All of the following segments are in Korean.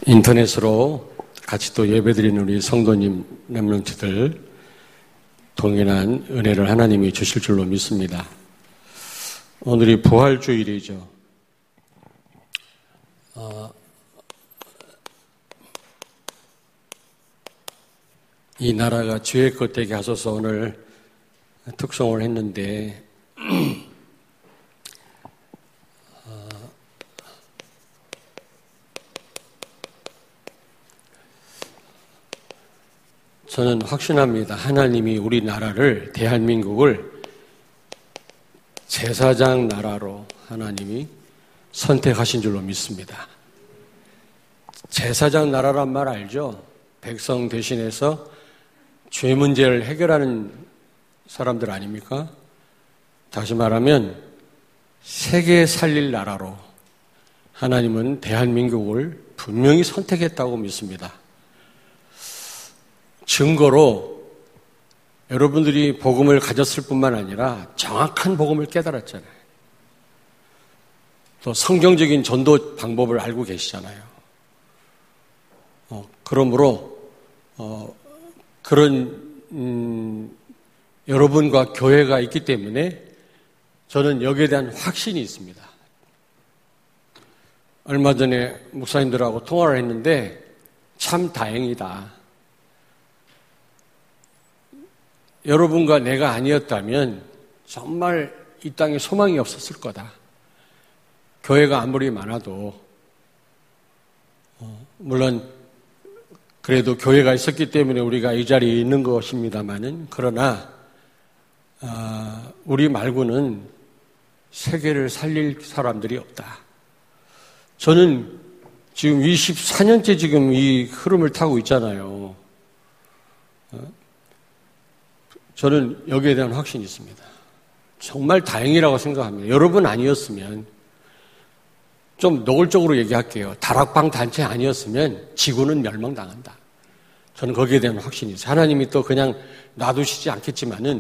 인터넷으로 같이 또 예배드리는 우리 성도님 렘넌트들 동일한 은혜를 하나님이 주실 줄로 믿습니다. 오늘이 부활주일이죠. 이 나라가 주의 것 되게 하소서 오늘 특송을 했는데 저는 확신합니다. 하나님이 우리나라를, 대한민국을 제사장 나라로 하나님이 선택하신 줄로 믿습니다. 제사장 나라란 말 알죠? 백성 대신해서 죄 문제를 해결하는 사람들 아닙니까? 다시 말하면 세계 살릴 나라로 하나님은 대한민국을 분명히 선택했다고 믿습니다. 증거로 여러분들이 복음을 가졌을 뿐만 아니라 정확한 복음을 깨달았잖아요. 또 성경적인 전도 방법을 알고 계시잖아요. 그러므로 그런 여러분과 교회가 있기 때문에 저는 여기에 대한 확신이 있습니다. 얼마 전에 목사님들하고 통화를 했는데 참 다행이다. 여러분과 내가 아니었다면 정말 이 땅에 소망이 없었을 거다. 교회가 아무리 많아도 물론 그래도 교회가 있었기 때문에 우리가 이 자리에 있는 것입니다만은 그러나 우리 말고는 세계를 살릴 사람들이 없다. 저는 지금 24년째 지금 이 흐름을 타고 있잖아요. 저는 여기에 대한 확신이 있습니다. 정말 다행이라고 생각합니다. 여러분 아니었으면 좀 노골적으로 얘기할게요. 다락방 단체 아니었으면 지구는 멸망당한다. 저는 거기에 대한 확신이 있어요. 하나님이 또 그냥 놔두시지 않겠지만은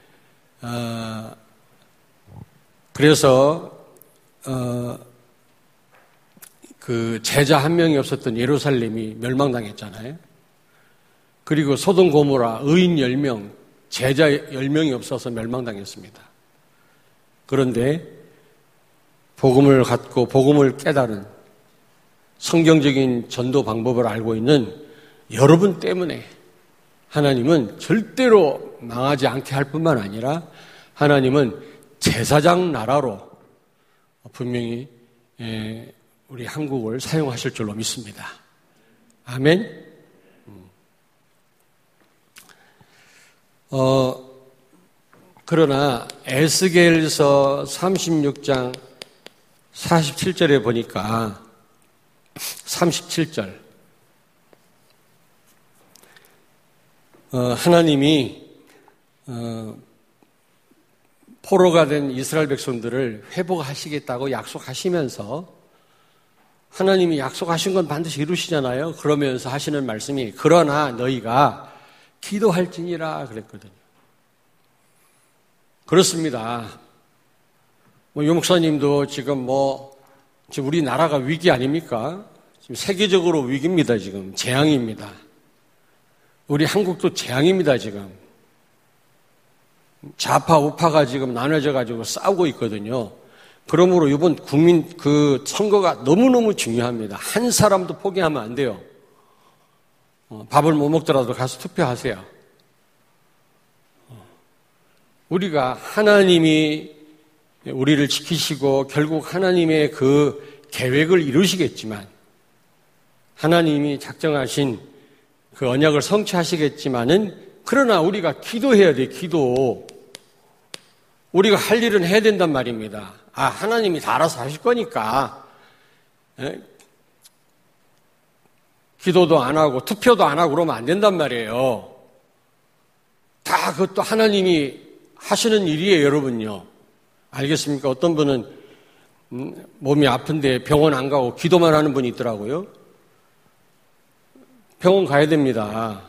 그래서 그 제자 한 명이 없었던 예루살렘이 멸망당했잖아요. 그리고 소돔 고모라 의인 10명 제자 10명이 없어서 멸망당했습니다. 그런데 복음을 갖고 복음을 깨달은 성경적인 전도 방법을 알고 있는 여러분 때문에 하나님은 절대로 망하지 않게 할 뿐만 아니라 하나님은 제사장 나라로 분명히 우리 한국을 사용하실 줄로 믿습니다. 아멘. 그러나 에스겔서 36장 47절에 보니까 37절 하나님이 포로가 된 이스라엘 백성들을 회복하시겠다고 약속하시면서 하나님이 약속하신 건 반드시 이루시잖아요. 그러면서 하시는 말씀이 그러나 너희가 기도할지니라 그랬거든요. 그렇습니다. 유 목사님도 지금 지금 우리나라가 위기 아닙니까? 지금 세계적으로 위기입니다, 지금. 재앙입니다. 우리 한국도 재앙입니다, 지금. 좌파, 우파가 지금 나눠져가지고 싸우고 있거든요. 그러므로 이번 국민 선거가 너무너무 중요합니다. 한 사람도 포기하면 안 돼요. 밥을 못 먹더라도 가서 투표하세요. 우리가 하나님이 우리를 지키시고 결국 하나님의 그 계획을 이루시겠지만 하나님이 작정하신 그 언약을 성취하시겠지만은 그러나 우리가 기도해야 돼, 기도. 우리가 할 일은 해야 된단 말입니다. 하나님이 다 알아서 하실 거니까. 기도도 안 하고 투표도 안 하고 그러면 안 된단 말이에요. 다 그것도 하나님이 하시는 일이에요, 여러분요. 알겠습니까? 어떤 분은 몸이 아픈데 병원 안 가고 기도만 하는 분이 있더라고요. 병원 가야 됩니다.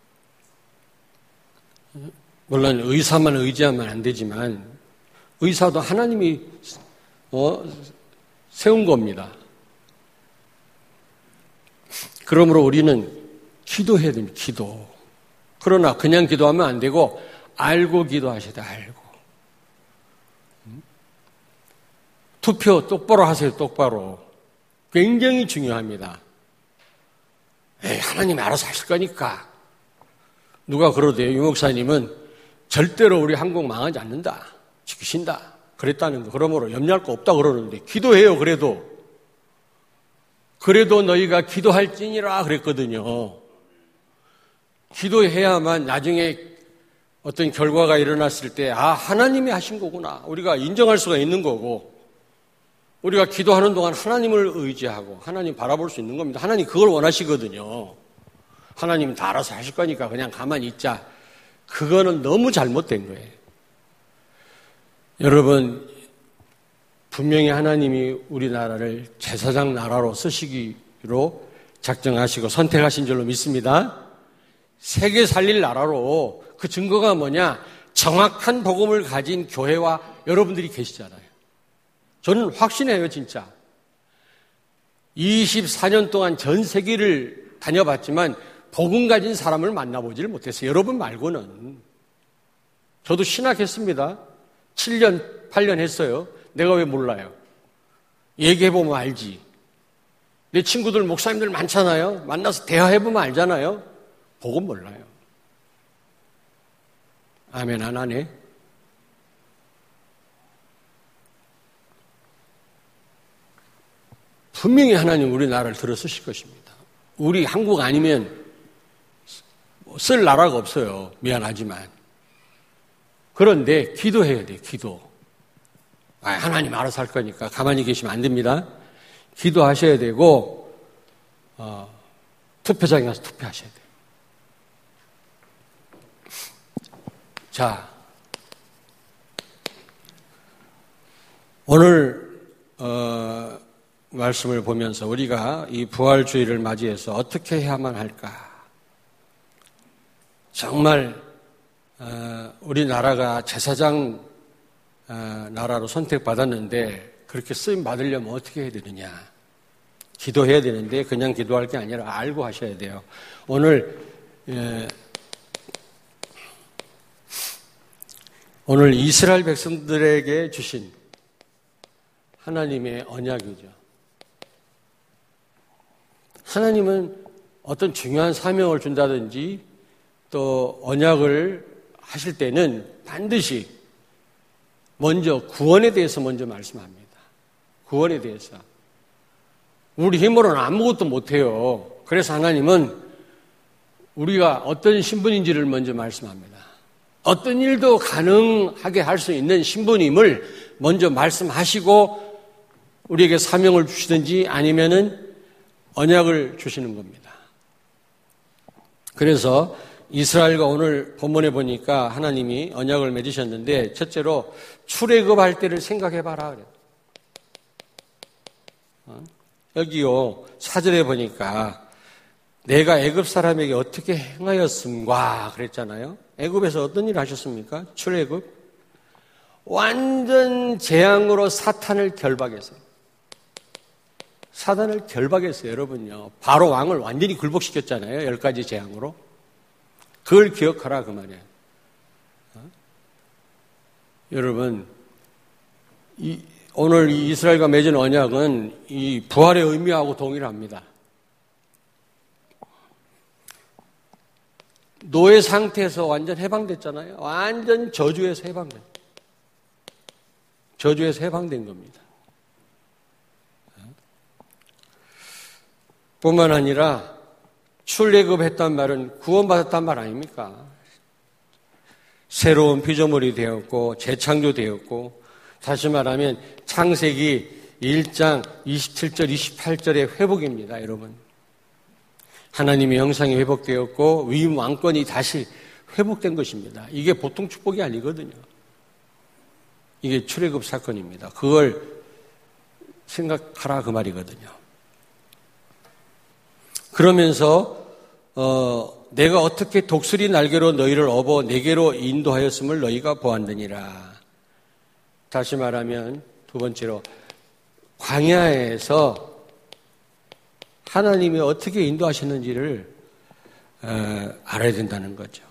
물론 의사만 의지하면 안 되지만 의사도 하나님이 세운 겁니다. 그러므로 우리는 기도해야 됩니다. 기도. 그러나 그냥 기도하면 안 되고 알고 기도하셔야 돼요. 알고. 투표 똑바로 하세요. 똑바로. 굉장히 중요합니다. 에이, 하나님이 알아서 하실 거니까. 누가 그러대요. 유 목사님은 절대로 우리 한국 망하지 않는다. 지키신다. 그랬다는 거. 그러므로 염려할 거 없다 그러는데 기도해요. 그래도 너희가 기도할지니라 그랬거든요. 기도해야만 나중에 어떤 결과가 일어났을 때 하나님이 하신 거구나. 우리가 인정할 수가 있는 거고 우리가 기도하는 동안 하나님을 의지하고 하나님 바라볼 수 있는 겁니다. 하나님 그걸 원하시거든요. 하나님은 다 알아서 하실 거니까 그냥 가만히 있자. 그거는 너무 잘못된 거예요. 여러분, 분명히 하나님이 우리나라를 제사장 나라로 쓰시기로 작정하시고 선택하신 줄로 믿습니다. 세계 살릴 나라로 그 증거가 뭐냐? 정확한 복음을 가진 교회와 여러분들이 계시잖아요. 저는 확신해요, 진짜. 24년 동안 전 세계를 다녀봤지만 복음 가진 사람을 만나보지를 못했어요. 여러분 말고는. 저도 신학했습니다. 7년, 8년 했어요. 내가 왜 몰라요? 얘기해보면 알지. 내 친구들, 목사님들 많잖아요. 만나서 대화해보면 알잖아요. 복음 몰라요. 아멘, 안 하네. 분명히 하나님 우리나라를 들어쓰실 것입니다. 우리 한국 아니면 쓸 나라가 없어요. 미안하지만. 그런데 기도해야 돼요. 기도. 하나님 알아서 할 거니까 가만히 계시면 안 됩니다. 기도하셔야 되고 투표장에 가서 투표하셔야 돼요. 자, 오늘 말씀을 보면서 우리가 이 부활주의를 맞이해서 어떻게 해야만 할까? 정말 우리나라가 제사장 나라로 선택받았는데 그렇게 쓰임 받으려면 어떻게 해야 되느냐? 기도해야 되는데 그냥 기도할 게 아니라 알고 하셔야 돼요. 오늘 이스라엘 백성들에게 주신 하나님의 언약이죠. 하나님은 어떤 중요한 사명을 준다든지 또 언약을 하실 때는 반드시 먼저 구원에 대해서 먼저 말씀합니다. 구원에 대해서. 우리 힘으로는 아무것도 못해요. 그래서 하나님은 우리가 어떤 신분인지를 먼저 말씀합니다. 어떤 일도 가능하게 할 수 있는 신분임을 먼저 말씀하시고 우리에게 사명을 주시든지 아니면은 언약을 주시는 겁니다. 그래서 이스라엘과 오늘 본문에 보니까 하나님이 언약을 맺으셨는데 첫째로 출애굽할 때를 생각해봐라 그래요. 여기요 4절에 보니까 내가 애굽 사람에게 어떻게 행하였음과 그랬잖아요. 애굽에서 어떤 일을 하셨습니까? 출애굽 완전 재앙으로 사탄을 결박했어요. 사탄을 결박했어요. 여러분요. 바로 왕을 완전히 굴복시켰잖아요. 10가지 재앙으로. 그걸 기억하라 그 말이에요. 여러분 오늘 이 이스라엘과 맺은 언약은 이 부활의 의미하고 동일합니다. 노예 상태에서 완전 해방됐잖아요. 완전 저주에서 해방된. 저주에서 해방된 겁니다. 뿐만 아니라 출애굽했단 말은 구원받았단 말 아닙니까? 새로운 피조물이 되었고 재창조되었고 다시 말하면 창세기 1장 27절 28절의 회복입니다. 여러분. 하나님의 형상이 회복되었고 위임 왕권이 다시 회복된 것입니다. 이게 보통 축복이 아니거든요. 이게 출애굽 사건입니다. 그걸 생각하라 그 말이거든요. 그러면서 내가 어떻게 독수리 날개로 너희를 업어 내게로 인도하였음을 너희가 보았느니라. 다시 말하면 두 번째로 광야에서 하나님이 어떻게 인도하시는지를 알아야 된다는 거죠.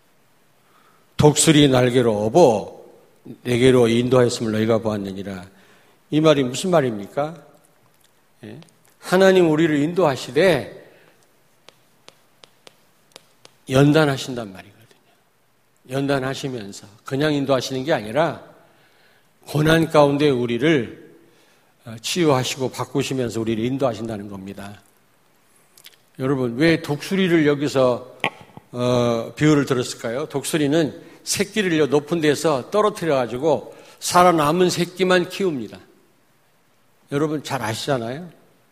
독수리 날개로 업어 내게로 인도하였음을 너희가 보았느니라. 이 말이 무슨 말입니까? 하나님 우리를 인도하시되 연단하신단 말이거든요. 연단하시면서 그냥 인도하시는 게 아니라 고난 가운데 우리를 치유하시고 바꾸시면서 우리를 인도하신다는 겁니다. 여러분, 왜 독수리를 여기서 비유를 들었을까요? 독수리는 새끼를 높은 데서 떨어뜨려가지고 살아남은 새끼만 키웁니다. 여러분 잘 아시잖아요?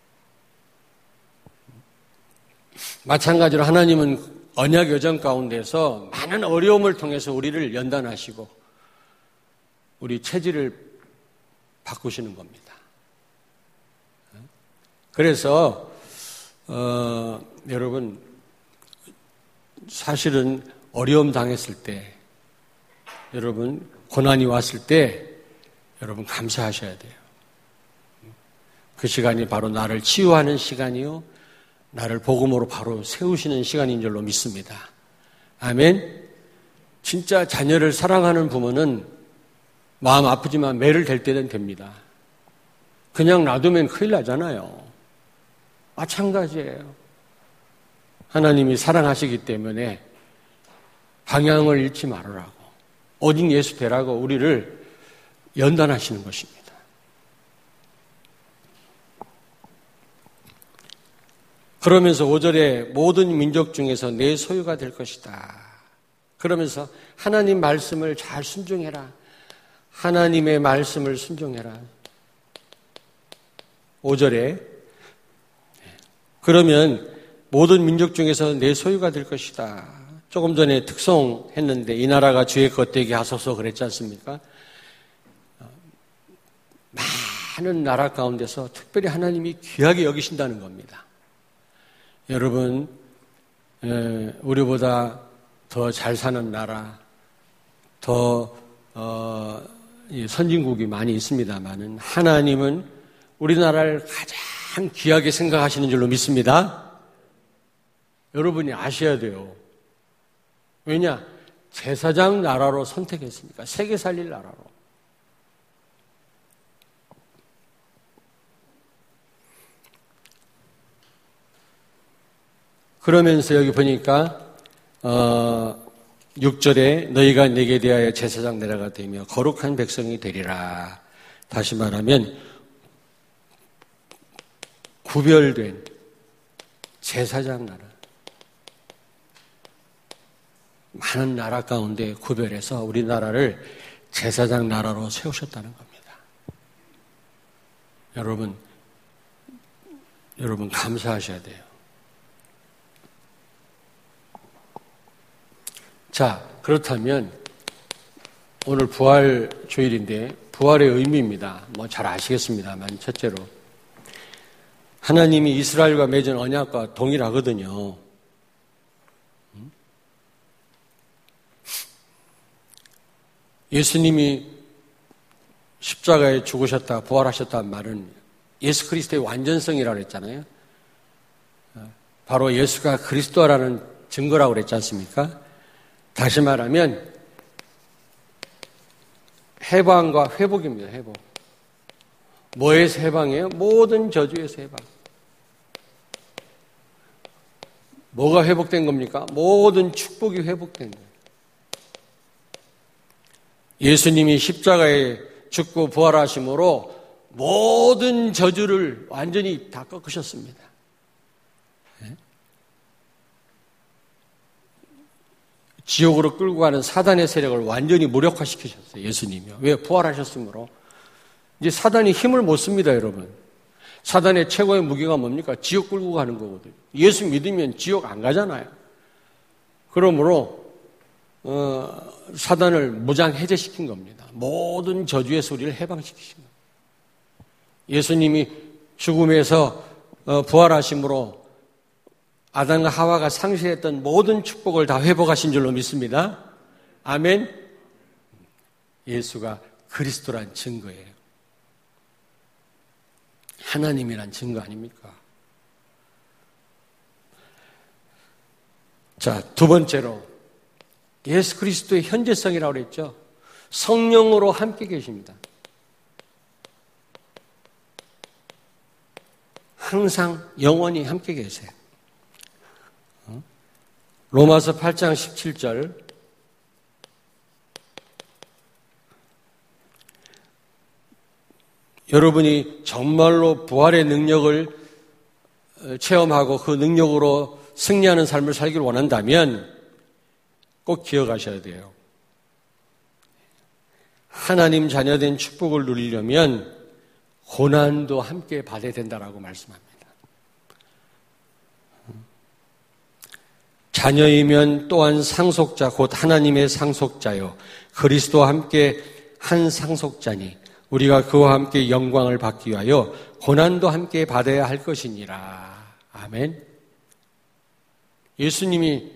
마찬가지로 하나님은 언약 여정 가운데서 많은 어려움을 통해서 우리를 연단하시고 우리 체질을 바꾸시는 겁니다. 그래서 여러분 사실은 어려움 당했을 때 여러분 고난이 왔을 때 여러분 감사하셔야 돼요. 그 시간이 바로 나를 치유하는 시간이요 나를 복음으로 바로 세우시는 시간인 줄로 믿습니다. 아멘. 진짜 자녀를 사랑하는 부모는 마음 아프지만 매를 댈 때는 됩니다. 그냥 놔두면 큰일 나잖아요. 마찬가지예요. 하나님이 사랑하시기 때문에 방향을 잃지 말으라고 오직 예수 되라고 우리를 연단하시는 것입니다. 그러면서 5절에 모든 민족 중에서 내 소유가 될 것이다. 그러면서 하나님 말씀을 잘 순종해라. 하나님의 말씀을 순종해라. 5절에 그러면 모든 민족 중에서 내 소유가 될 것이다. 조금 전에 특송했는데 이 나라가 주의 것 되게 하소서 그랬지 않습니까? 많은 나라 가운데서 특별히 하나님이 귀하게 여기신다는 겁니다. 여러분, 우리보다 더 잘 사는 나라, 더 선진국이 많이 있습니다만은 하나님은 우리나라를 가장 귀하게 생각하시는 줄로 믿습니다. 여러분이 아셔야 돼요. 왜냐? 제사장 나라로 선택했으니까. 세계 살릴 나라로. 그러면서 여기 보니까 6절에 너희가 내게 대하여 제사장 나라가 되며 거룩한 백성이 되리라. 다시 말하면 구별된 제사장 나라. 많은 나라 가운데 구별해서 우리나라를 제사장 나라로 세우셨다는 겁니다. 여러분 감사하셔야 돼요. 자, 그렇다면 오늘 부활 주일인데 부활의 의미입니다. 뭐 잘 아시겠습니다만 첫째로 하나님이 이스라엘과 맺은 언약과 동일하거든요. 예수님이 십자가에 죽으셨다 부활하셨다는 말은 예수 그리스도의 완전성이라고 했잖아요. 바로 예수가 그리스도라는 증거라고 그랬지 않습니까? 다시 말하면 해방과 회복입니다. 회복. 뭐에서 해방이에요? 모든 저주에서 해방. 뭐가 회복된 겁니까? 모든 축복이 회복된 거예요. 예수님이 십자가에 죽고 부활하심으로 모든 저주를 완전히 다 꺾으셨습니다. 지옥으로 끌고 가는 사단의 세력을 완전히 무력화시키셨어요. 예수님이요. 왜? 부활하셨으므로. 이제 사단이 힘을 못 씁니다, 여러분. 사단의 최고의 무기가 뭡니까? 지옥 끌고 가는 거거든요. 예수 믿으면 지옥 안 가잖아요. 그러므로 사단을 무장 해제시킨 겁니다. 모든 저주의 소리를 해방시키신 겁니다. 예수님이 죽음에서 부활하심으로 아담과 하와가 상실했던 모든 축복을 다 회복하신 줄로 믿습니다. 아멘. 예수가 그리스도란 증거예요. 하나님이란 증거 아닙니까? 자, 두 번째로 예수 그리스도의 현재성이라고 그랬죠. 성령으로 함께 계십니다. 항상 영원히 함께 계세요. 로마서 8장 17절 여러분이 정말로 부활의 능력을 체험하고 그 능력으로 승리하는 삶을 살기를 원한다면 꼭 기억하셔야 돼요. 하나님 자녀된 축복을 누리려면 고난도 함께 받아야 된다라고 말씀합니다. 자녀이면 또한 상속자 곧 하나님의 상속자요 그리스도와 함께 한 상속자니 우리가 그와 함께 영광을 받기 위하여 고난도 함께 받아야 할 것이니라. 아멘. 예수님이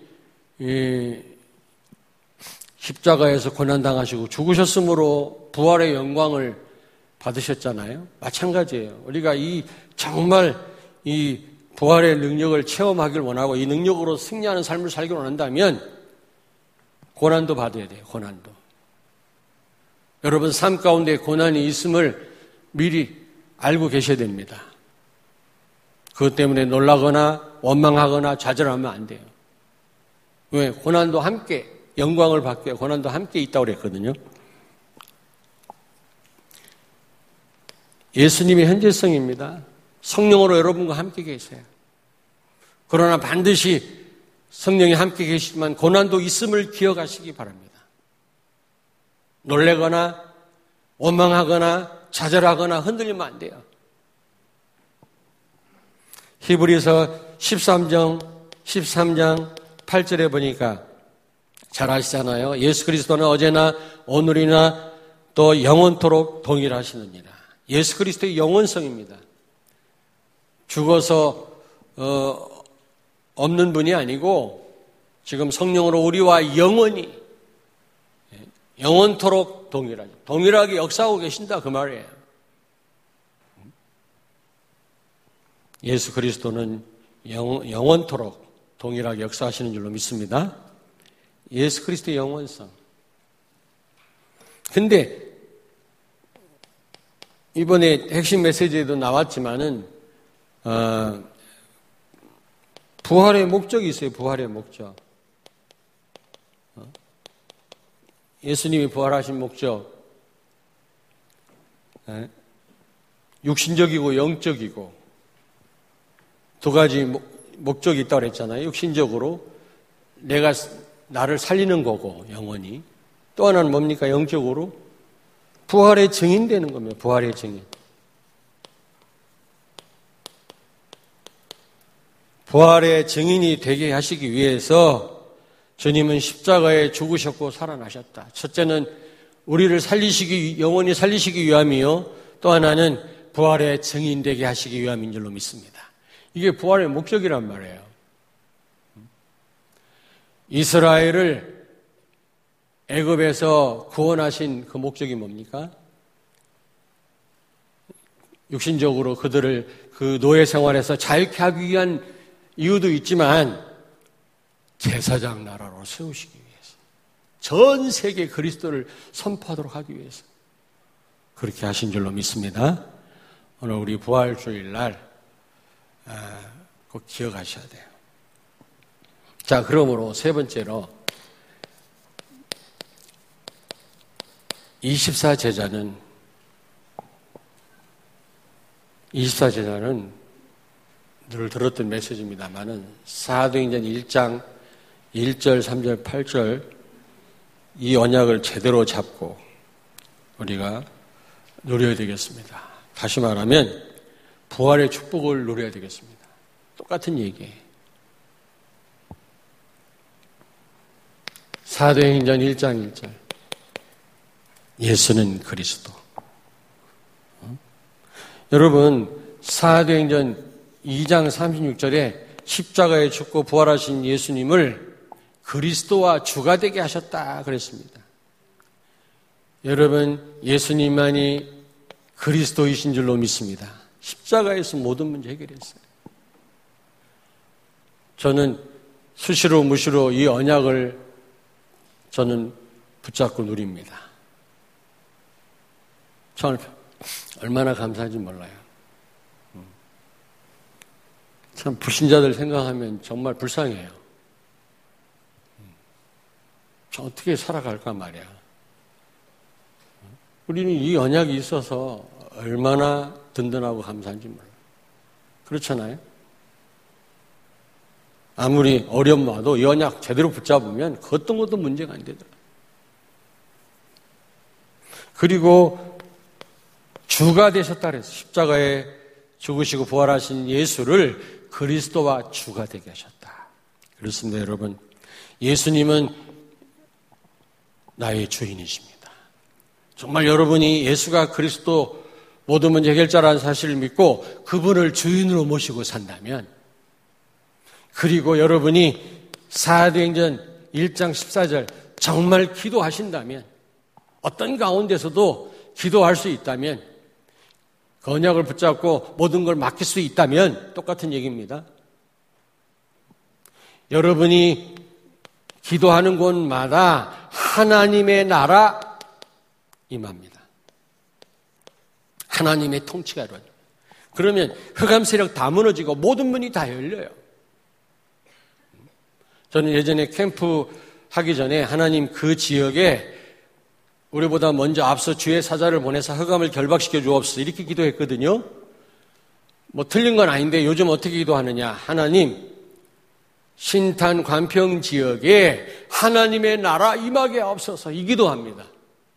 십자가에서 고난당하시고 죽으셨으므로 부활의 영광을 받으셨잖아요. 마찬가지예요. 우리가 정말 이 부활의 능력을 체험하길 원하고 이 능력으로 승리하는 삶을 살길 원한다면 고난도 받아야 돼요. 고난도. 여러분 삶 가운데 고난이 있음을 미리 알고 계셔야 됩니다. 그것 때문에 놀라거나 원망하거나 좌절하면 안 돼요. 왜? 고난도 함께 영광을 받기 위해 고난도 함께 있다고 그랬거든요. 예수님의 현재성입니다. 성령으로 여러분과 함께 계세요. 그러나 반드시 성령이 함께 계시지만 고난도 있음을 기억하시기 바랍니다. 놀래거나 원망하거나 좌절하거나 흔들리면 안 돼요. 히브리서 13장 8절에 보니까 잘 아시잖아요. 예수 그리스도는 어제나 오늘이나 또 영원토록 동일하시느니라. 예수 그리스도의 영원성입니다. 죽어서 없는 분이 아니고 지금 성령으로 우리와 영원토록 동일하게 역사하고 계신다 그 말이에요. 예수 그리스도는 영원토록 동일하게 역사하시는 줄로 믿습니다. 예수 그리스도의 영원성. 근데 이번에 핵심 메시지에도 나왔지만은 부활의 목적이 있어요. 부활의 목적. 예수님이 부활하신 목적. 육신적이고 영적이고 두 가지 목적이 있다고 그랬잖아요. 육신적으로 내가 나를 살리는 거고 영원히. 또 하나는 뭡니까? 영적으로 부활의 증인 되는 겁니다. 부활의 증인. 부활의 증인이 되게 하시기 위해서 주님은 십자가에 죽으셨고 살아나셨다. 첫째는 우리를 영원히 살리시기 위함이요. 또 하나는 부활의 증인 되게 하시기 위함인 줄로 믿습니다. 이게 부활의 목적이란 말이에요. 이스라엘을 애굽에서 구원하신 그 목적이 뭡니까? 육신적으로 그들을 그 노예 생활에서 자유케 하기 위한 이유도 있지만 제사장 나라로 세우시기 위해서 전 세계 그리스도를 선포하도록 하기 위해서 그렇게 하신 줄로 믿습니다. 오늘 우리 부활주일날 꼭 기억하셔야 돼요. 자, 그러므로 세 번째로 24제자는 늘 들었던 메시지입니다만은 사도행전 1장 1절, 3절, 8절 이 언약을 제대로 잡고 우리가 누려야 되겠습니다. 다시 말하면 부활의 축복을 누려야 되겠습니다. 똑같은 얘기예요. 사도행전 1장 1절 예수는 그리스도. 여러분 사도행전 2장 36절에 십자가에 죽고 부활하신 예수님을 그리스도와 주가 되게 하셨다 그랬습니다. 여러분 예수님만이 그리스도이신 줄로 믿습니다. 십자가에서 모든 문제 해결했어요. 저는 수시로 무시로 이 언약을 저는 붙잡고 누립니다. 저는 얼마나 감사한지 몰라요. 참 불신자들 생각하면 정말 불쌍해요. 저 어떻게 살아갈까 말이야. 우리는 이 언약이 있어서 얼마나 든든하고 감사한지 몰라요. 그렇잖아요? 아무리 어려움 와도 이 언약 제대로 붙잡으면 그 어떤 것도 문제가 안 되더라고요. 그리고 주가 되셨다 그랬어요. 십자가에 죽으시고 부활하신 예수를 그리스도와 주가 되게 하셨다. 그렇습니다, 여러분. 예수님은 나의 주인이십니다. 정말 여러분이 예수가 그리스도 모든 문제 해결자라는 사실을 믿고 그분을 주인으로 모시고 산다면, 그리고 여러분이 사도행전 1장 14절 정말 기도하신다면, 어떤 가운데서도 기도할 수 있다면, 그 언약을 붙잡고 모든 걸 맡길 수 있다면 똑같은 얘기입니다. 여러분이 기도하는 곳마다 하나님의 나라 임합니다. 하나님의 통치가 이루어집니다. 그러면 흑암 세력 다 무너지고 모든 문이 다 열려요. 저는 예전에 캠프 하기 전에 하나님 그 지역에 우리보다 먼저 앞서 주의 사자를 보내서 흑암을 결박시켜 주옵소서 이렇게 기도했거든요. 뭐 틀린 건 아닌데 요즘 어떻게 기도하느냐. 하나님, 신탄 관평 지역에 하나님의 나라 임하게 하옵소서 이 기도합니다.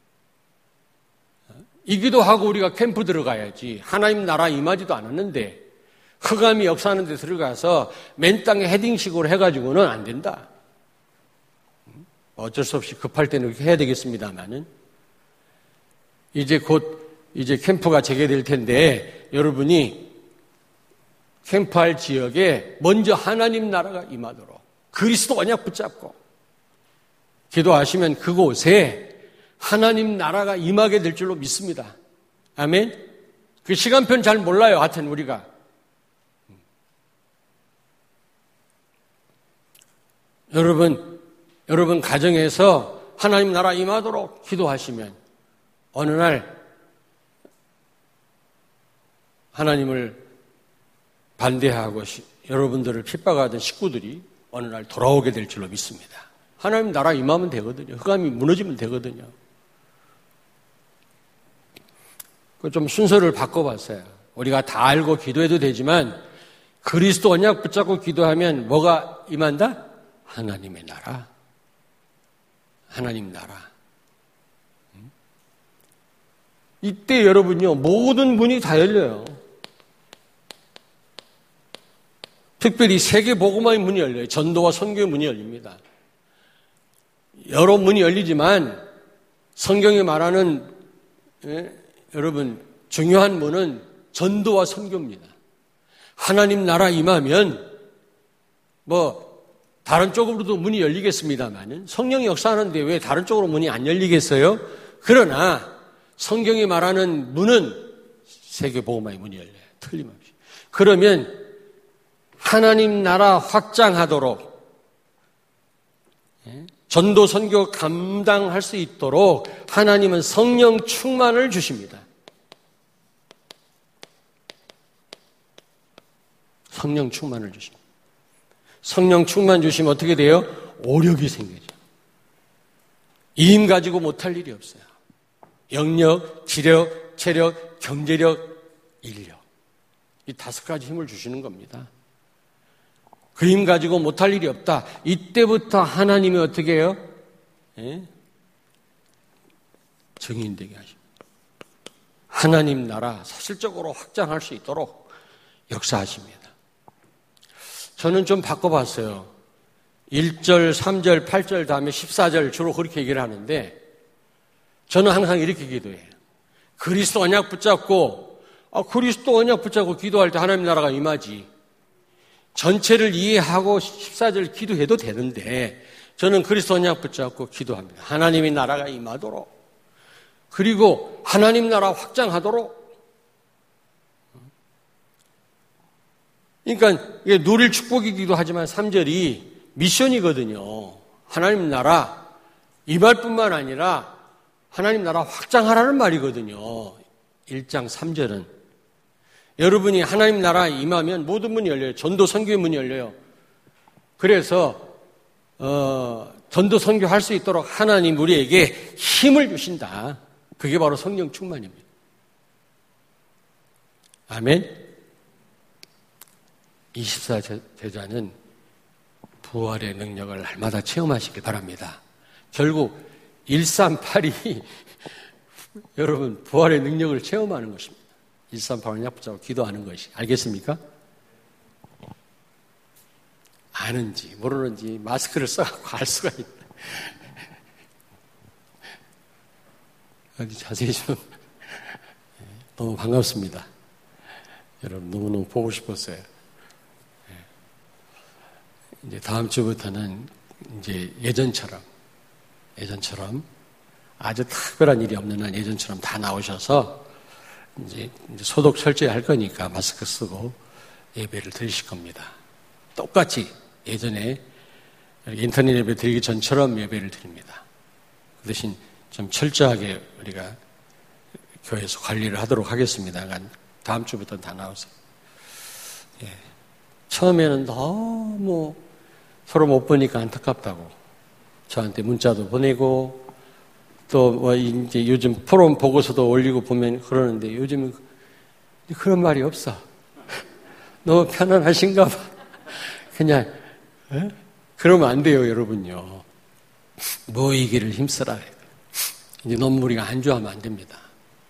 이 기도하고 우리가 캠프 들어가야지. 하나님 나라 임하지도 않았는데 흑암이 역사하는 데 들어가서 맨 땅에 헤딩식으로 해가지고는 안 된다. 어쩔 수 없이 급할 때는 그렇게 해야 되겠습니다만은 이제 곧 캠프가 재개될 텐데 여러분이 캠프할 지역에 먼저 하나님 나라가 임하도록 그리스도 언약 붙잡고 기도하시면 그곳에 하나님 나라가 임하게 될 줄로 믿습니다. 아멘? 그 시간표는 잘 몰라요. 하여튼 우리가. 여러분 가정에서 하나님 나라 임하도록 기도하시면 어느 날 하나님을 반대하고 여러분들을 핍박하던 식구들이 어느 날 돌아오게 될 줄로 믿습니다. 하나님 나라 임하면 되거든요. 흑암이 무너지면 되거든요. 좀 순서를 바꿔봤어요. 우리가 다 알고 기도해도 되지만 그리스도 언약 붙잡고 기도하면 뭐가 임한다? 하나님의 나라. 하나님 나라. 이때 여러분요, 모든 문이 다 열려요. 특별히 세계 복음화의 문이 열려요. 전도와 선교의 문이 열립니다. 여러 문이 열리지만 성경이 말하는 여러분 중요한 문은 전도와 선교입니다. 하나님 나라 임하면 다른 쪽으로도 문이 열리겠습니다만 성령이 역사하는데 왜 다른 쪽으로 문이 안 열리겠어요? 그러나 성경이 말하는 문은 세계 복음화의 문이 열려요. 틀림없이. 그러면 하나님 나라 확장하도록 전도 선교 감당할 수 있도록 하나님은 성령 충만을 주십니다. 성령 충만을 주십니다. 성령 충만 주시면 어떻게 돼요? 오력이 생기죠. 이 힘 가지고 못할 일이 없어요. 영력, 지력, 체력, 경제력, 인력. 이 5가지 힘을 주시는 겁니다. 그 힘 가지고 못할 일이 없다. 이때부터 하나님이 어떻게 해요? 증인되게 하십니다. 하나님 나라 사실적으로 확장할 수 있도록 역사하십니다. 저는 좀 바꿔봤어요. 1절, 3절, 8절 다음에 14절 주로 그렇게 얘기를 하는데 저는 항상 이렇게 기도해요. 그리스도 언약 붙잡고 그리스도 언약 붙잡고 기도할 때 하나님 나라가 임하지. 전체를 이해하고 14절 기도해도 되는데 저는 그리스도 언약 붙잡고 기도합니다. 하나님의 나라가 임하도록 그리고 하나님 나라 확장하도록. 그러니까 이게 누릴 축복이기도 하지만 3절이 미션이거든요. 하나님 나라 이 말뿐만 아니라 하나님 나라 확장하라는 말이거든요. 1장 3절은 여러분이 하나님 나라에 임하면 모든 문이 열려요. 전도 선교의 문이 열려요. 그래서 전도 선교할 수 있도록 하나님 우리에게 힘을 주신다. 그게 바로 성령 충만입니다. 아멘. 24제자는 부활의 능력을 날마다 체험하시길 바랍니다. 결국 138이 여러분 부활의 능력을 체험하는 것입니다. 138을 약붙잡고 기도하는 것이. 알겠습니까? 아는지 모르는지 마스크를 써갖고 알 수가 있다. 어디 자세히 좀. 너무 반갑습니다. 여러분 너무너무 보고 싶었어요. 이제 다음 주부터는 이제 예전처럼 아주 특별한 일이 없는 한 예전처럼 다 나오셔서 이제 소독 철저히 할 거니까 마스크 쓰고 예배를 드리실 겁니다. 똑같이 예전에 인터넷 예배 드리기 전처럼 예배를 드립니다. 그 대신 좀 철저하게 우리가 교회에서 관리를 하도록 하겠습니다. 그러니까 다음 주부터는 다 나오세요. 예. 처음에는 너무 서로 못 보니까 안타깝다고 저한테 문자도 보내고 또 뭐 이제 요즘 포럼 보고서도 올리고 보면 그러는데 요즘은 그런 말이 없어. 너무 편안하신가 봐. 그냥 그러면 안 돼요, 여러분요. 모이기를 힘쓰라. 이제 너무 우리가 안주하면 안 됩니다.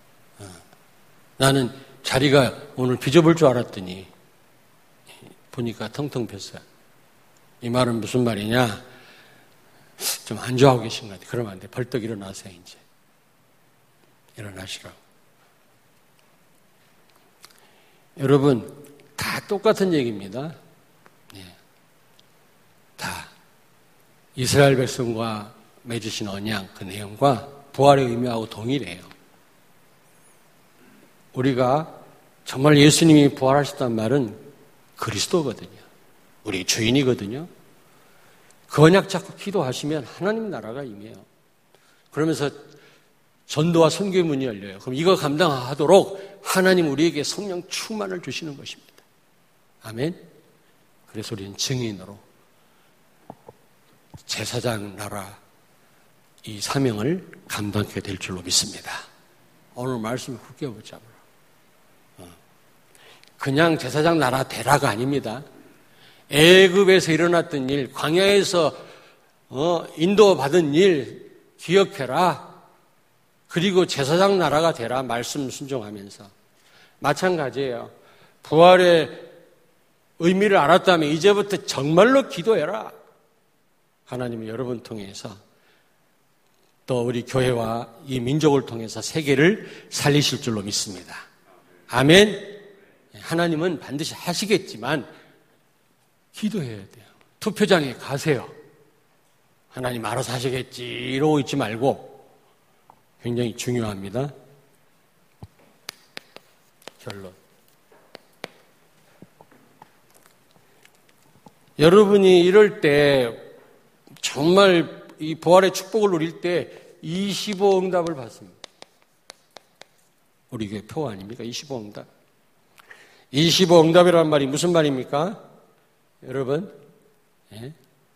나는 자리가 오늘 비좁을 줄 알았더니 보니까 텅텅 폈어요. 이 말은 무슨 말이냐? 좀 안주하고 계신 것 같아요. 그러면 안 돼. 벌떡 일어나세요, 이제. 일어나시라고. 여러분, 다 똑같은 얘기입니다. 예. 다. 이스라엘 백성과 맺으신 언약, 그 내용과 부활의 의미하고 동일해요. 우리가 정말 예수님이 부활하셨단 말은 그리스도거든요. 우리 주인이거든요. 그 언약 잡고 기도하시면 하나님 나라가 임해요. 그러면서 전도와 선교의 문이 열려요. 그럼 이거 감당하도록 하나님 우리에게 성령 충만을 주시는 것입니다. 아멘. 그래서 우리는 증인으로 제사장 나라 이 사명을 감당하게 될 줄로 믿습니다. 오늘 말씀을 굳게 붙잡으라. 그냥 제사장 나라 되라가 아닙니다. 애굽에서 일어났던 일, 광야에서 인도받은 일 기억해라. 그리고 제사장 나라가 되라. 말씀 순종하면서. 마찬가지예요. 부활의 의미를 알았다면 이제부터 정말로 기도해라. 하나님이 여러분 통해서 또 우리 교회와 이 민족을 통해서 세계를 살리실 줄로 믿습니다. 아멘. 하나님은 반드시 하시겠지만 기도해야 돼요. 투표장에 가세요. 하나님 알아서 하시겠지 이러고 있지 말고 굉장히 중요합니다. 결론. 여러분이 이럴 때 정말 이 부활의 축복을 누릴 때 25응답을 받습니다. 우리 교회 표 아닙니까? 25응답. 25응답이라는 말이 무슨 말입니까? 여러분, 예?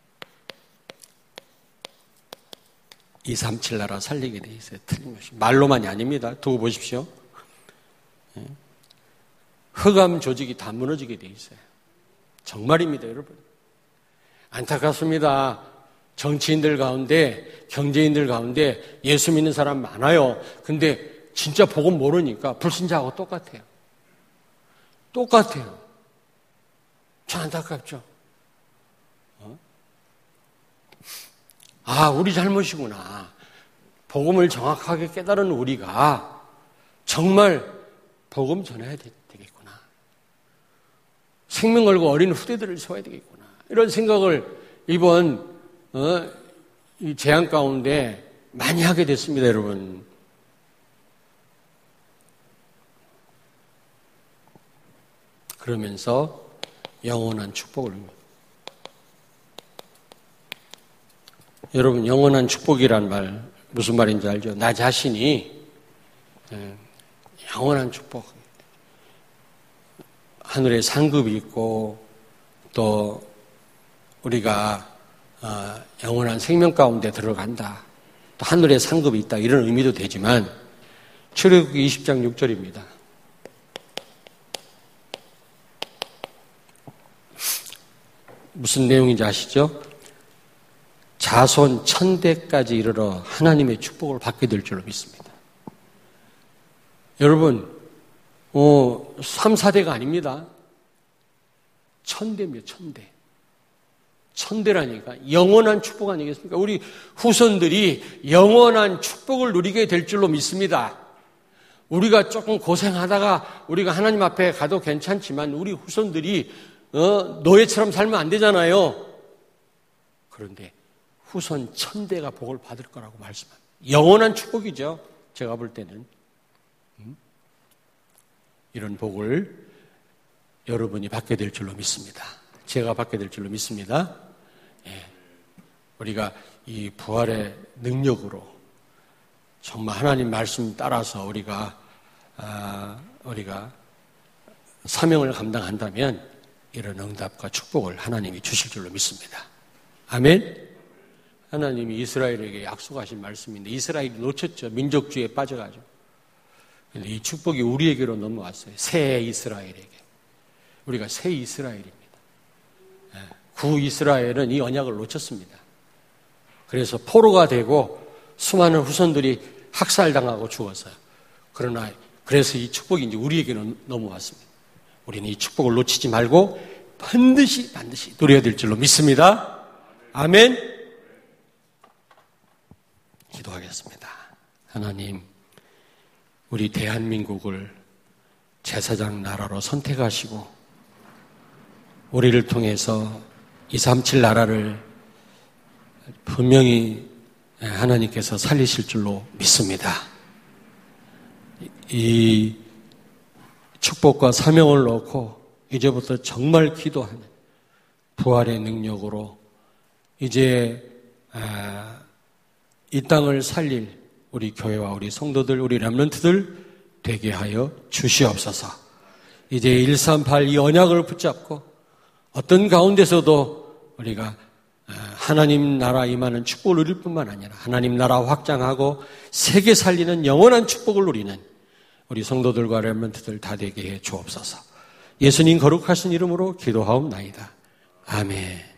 237 나라 살리게 돼 있어요. 틀림없이. 말로만이 아닙니다. 두고 보십시오. 예? 흑암 조직이 다 무너지게 돼 있어요. 정말입니다, 여러분. 안타깝습니다. 정치인들 가운데, 경제인들 가운데 예수 믿는 사람 많아요. 근데 진짜 복음 모르니까 불신자하고 똑같아요. 똑같아요. 참 안타깝죠? 아, 우리 잘못이구나. 복음을 정확하게 깨달은 우리가 정말 복음 전해야 되겠구나. 생명 걸고 어린 후대들을 세워야 되겠구나. 이런 생각을 이번 이 재앙 가운데 많이 하게 됐습니다, 여러분. 그러면서 영원한 축복을 여러분, 영원한 축복이란 말 무슨 말인지 알죠? 나 자신이 영원한 축복, 하늘에 상급이 있고 또 우리가 영원한 생명 가운데 들어간다, 또 하늘에 상급이 있다, 이런 의미도 되지만 출애굽기 20장 6절입니다. 무슨 내용인지 아시죠? 자손 1000대까지 이르러 하나님의 축복을 받게 될 줄로 믿습니다. 여러분, 3, 4대가 아닙니다. 1000대입니다. 1000대. 1000대라니까 영원한 축복 아니겠습니까? 우리 후손들이 영원한 축복을 누리게 될 줄로 믿습니다. 우리가 조금 고생하다가 우리가 하나님 앞에 가도 괜찮지만 우리 후손들이 노예처럼 살면 안 되잖아요. 그런데 후손 1000대가 복을 받을 거라고 말씀합니다. 영원한 축복이죠. 제가 볼 때는. 이런 복을 여러분이 받게 될 줄로 믿습니다. 제가 받게 될 줄로 믿습니다. 예. 우리가 이 부활의 능력으로 정말 하나님 말씀 따라서 우리가 사명을 감당한다면 이런 응답과 축복을 하나님이 주실 줄로 믿습니다. 아멘. 하나님이 이스라엘에게 약속하신 말씀인데 이스라엘이 놓쳤죠. 민족주의에 빠져가지고. 근데 이 축복이 우리에게로 넘어왔어요. 새 이스라엘에게. 우리가 새 이스라엘입니다. 구 이스라엘은 이 언약을 놓쳤습니다. 그래서 포로가 되고 수많은 후손들이 학살당하고 죽었어요. 그래서 이 축복이 이제 우리에게는 넘어왔습니다. 우리는 이 축복을 놓치지 말고 반드시 누려야 될 줄로 믿습니다. 아멘. 기도하겠습니다. 하나님, 우리 대한민국을 제사장 나라로 선택하시고 우리를 통해서 237 나라를 분명히 하나님께서 살리실 줄로 믿습니다. 이 축복과 사명을 놓고 이제부터 정말 기도하는 부활의 능력으로 이제 이 땅을 살릴 우리 교회와 우리 성도들, 우리 렘넌트들 되게 하여 주시옵소서. 이제 138 이 언약을 붙잡고 어떤 가운데서도 우리가 하나님 나라 임하는 축복을 누릴 뿐만 아니라 하나님 나라 확장하고 세계 살리는 영원한 축복을 누리는 우리 성도들과 렘넌트들 다 되게 해 주옵소서. 예수님 거룩하신 이름으로 기도하옵나이다. 아멘.